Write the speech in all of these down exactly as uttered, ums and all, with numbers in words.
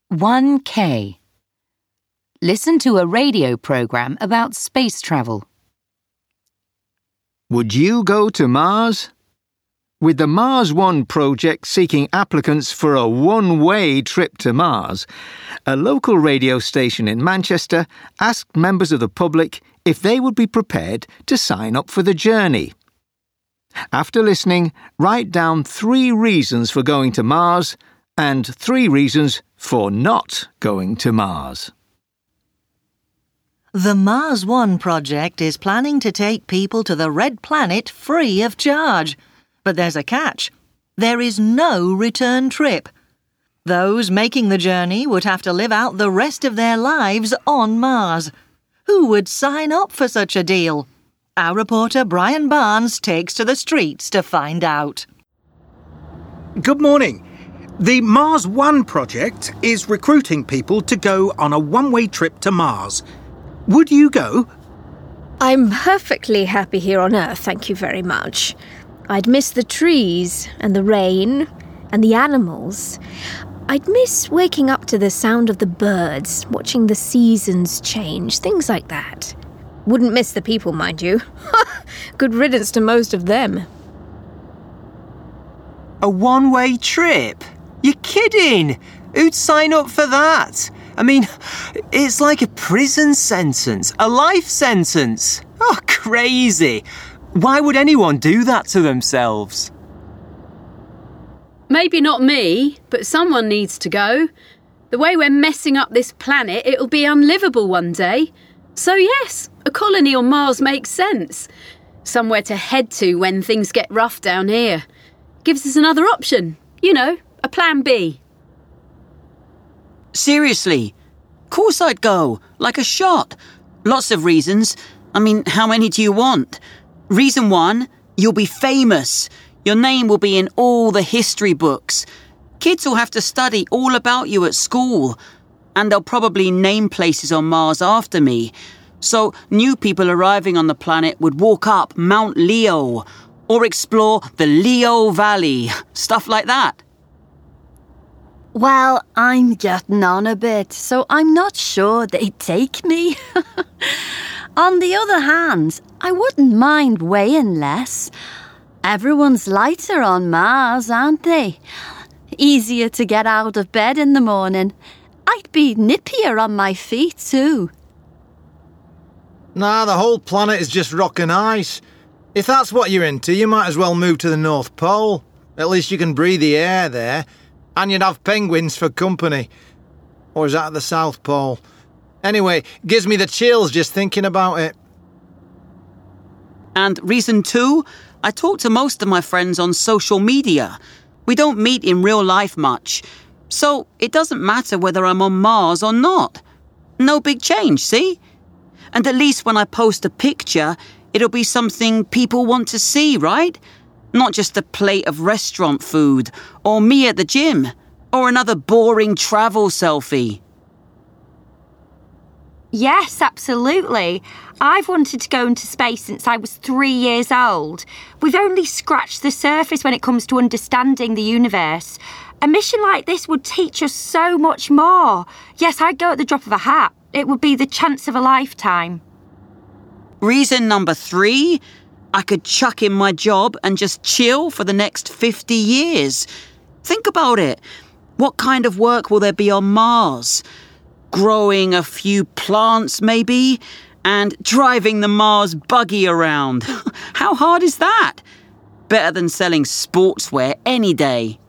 one K. Listen to a radio program about space travel. Would you go to Mars? With the Mars One project seeking applicants for a one-way trip to Mars, a local radio station in Manchester asked members of the public if they would be prepared to sign up for the journey. After listening, write down three reasons for going to Mars and three reasons for not going to Mars. The Mars One project is planning to take people to the Red Planet free of charge. But there's a catch. There is no return trip. Those making the journey would have to live out the rest of their lives on Mars. Who would sign up for such a deal? Our reporter Brian Barnes takes to the streets to find out. Good morning. The Mars One project is recruiting people to go on a one-way trip to Mars. Would you go? I'm perfectly happy here on Earth, thank you very much. I'd miss the trees and the rain and the animals. I'd miss waking up to the sound of the birds, watching the seasons change, things like that. Wouldn't miss the people, mind you. Good riddance to most of them. A one-way trip? You're kidding! Who'd sign up for that? I mean, it's like a prison sentence, a life sentence. Oh, crazy! Why would anyone do that to themselves? Maybe not me, but someone needs to go. The way we're messing up this planet, it'll be unlivable one day. So yes, a colony on Mars makes sense. Somewhere to head to when things get rough down here. Gives us another option. You know, a plan B. Seriously? Course I'd go. Like a shot. Lots of reasons. I mean, how many do you want? Reason one, you'll be famous. Your name will be in all the history books. Kids will have to study all about you at school. And they'll probably name places on Mars after me. So new people arriving on the planet would walk up Mount Leo or explore the Leo Valley. Stuff like that. Well, I'm getting on a bit, so I'm not sure they'd take me. On the other hand, I wouldn't mind weighing less. Everyone's lighter on Mars, aren't they? Easier to get out of bed in the morning. I'd be nippier on my feet too. Nah, the whole planet is just rock and ice. If that's what you're into, you might as well move to the North Pole. At least you can breathe the air there. And you'd have penguins for company. Or is that the South Pole? Anyway, gives me the chills just thinking about it. And reason two, I talk to most of my friends on social media. We don't meet in real life much. So it doesn't matter whether I'm on Mars or not. No big change, see? And at least when I post a picture, it'll be something people want to see, right? Not just a plate of restaurant food, or me at the gym, or another boring travel selfie. Yes, absolutely. I've wanted to go into space since I was three years old. We've only scratched the surface when it comes to understanding the universe. A mission like this would teach us so much more. Yes, I'd go at the drop of a hat. It would be the chance of a lifetime. Reason number three, I could chuck in my job and just chill for the next fifty years. Think about it. What kind of work will there be on Mars? Growing a few plants, maybe? And driving the Mars buggy around. How hard is that? Better than selling sportswear any day.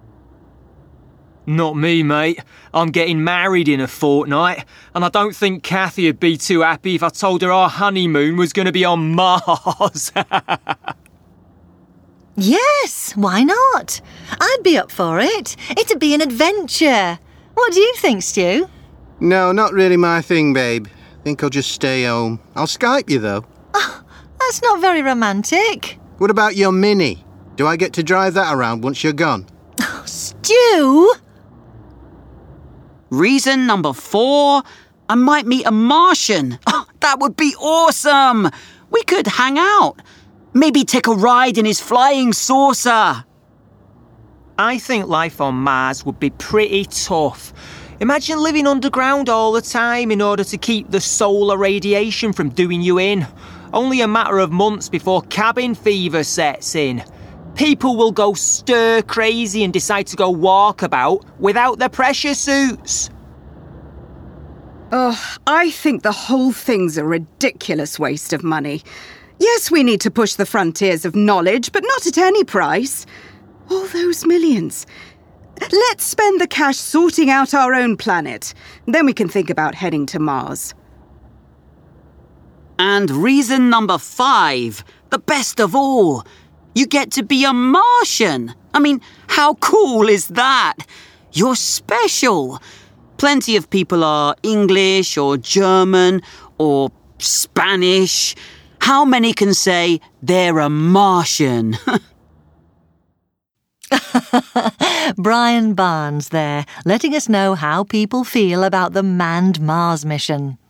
Not me, mate. I'm getting married in a fortnight, and I don't think Kathy would be too happy if I told her our honeymoon was going to be on Mars. Yes, why not? I'd be up for it. It'd be an adventure. What do you think, Stu? No, not really my thing, babe. Think I'll just stay home. I'll Skype you, though. Oh, that's not very romantic. What about your Mini? Do I get to drive that around once you're gone? Oh, Stu! Reason number four, I might meet a Martian. Oh, that would be awesome. We could hang out. Maybe take a ride in his flying saucer. I think life on Mars would be pretty tough. Imagine living underground all the time in order to keep the solar radiation from doing you in. Only a matter of months before cabin fever sets in. People will go stir crazy and decide to go walkabout without their pressure suits. Oh, I think the whole thing's a ridiculous waste of money. Yes, we need to push the frontiers of knowledge, but not at any price. All those millions. Let's spend the cash sorting out our own planet. Then we can think about heading to Mars. And reason number five, the best of all. You get to be a Martian. I mean, how cool is that? You're special. Plenty of people are English or German or Spanish. How many can say they're a Martian? Brian Barnes there, letting us know how people feel about the manned Mars mission.